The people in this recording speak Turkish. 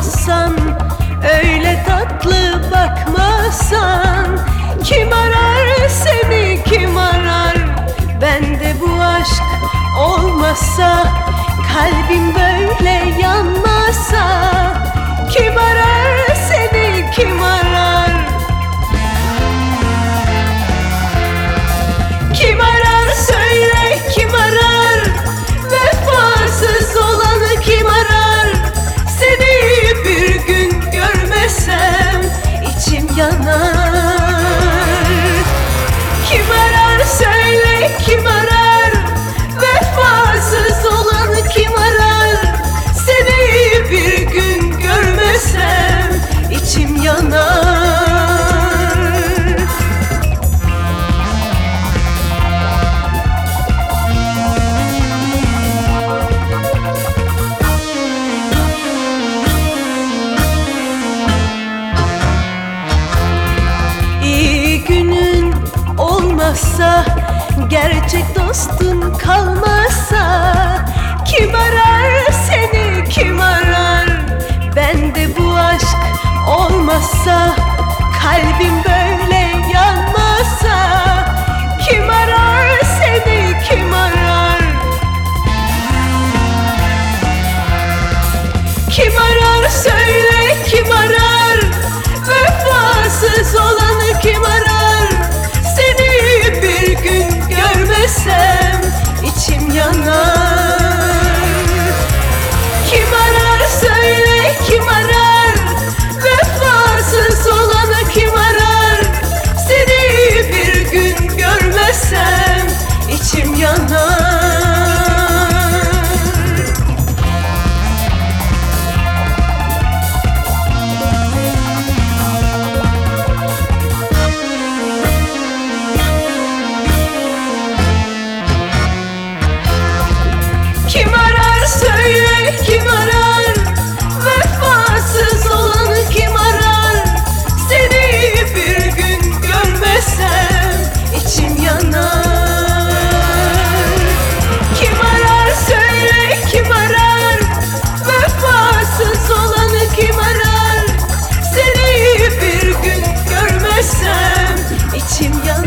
olmazsan, öyle tatlı bakmazsan, kim arar seni, kim arar? Bende bu aşk olmazsa, kalbim böyle yanmazsa, kim arar seni, kim arar? Kim arar söyle, kim arar? Vefasız olanı kim arar? Seni bir gün görmesem içim yanar. Kim arar söyle, kim arar? Vefasız olanı kim arar? Seni bir gün görmesem içim yanar. Olmazsa, gerçek dostun kalmazsa, kim arar seni, kim arar? Bende bu aşk olmazsa, kalbim böyle yanmazsa, kim arar seni, kim arar? Kim arar söyle, kim arar? Vefasız olanı kim arar? Seni bir gün görmesem içim yanar. Kim arar söyle, kim arar? Vefasız olanı kim arar? Seni bir gün görmesem içim yanar. Kim arar söyle, kim arar? Vefasız olanı kim arar? Seni bir gün görmesem içim yanar. Kim arar söyle, kim arar? Vefasız olanı kim arar? Seni bir gün görmesem içim yanar.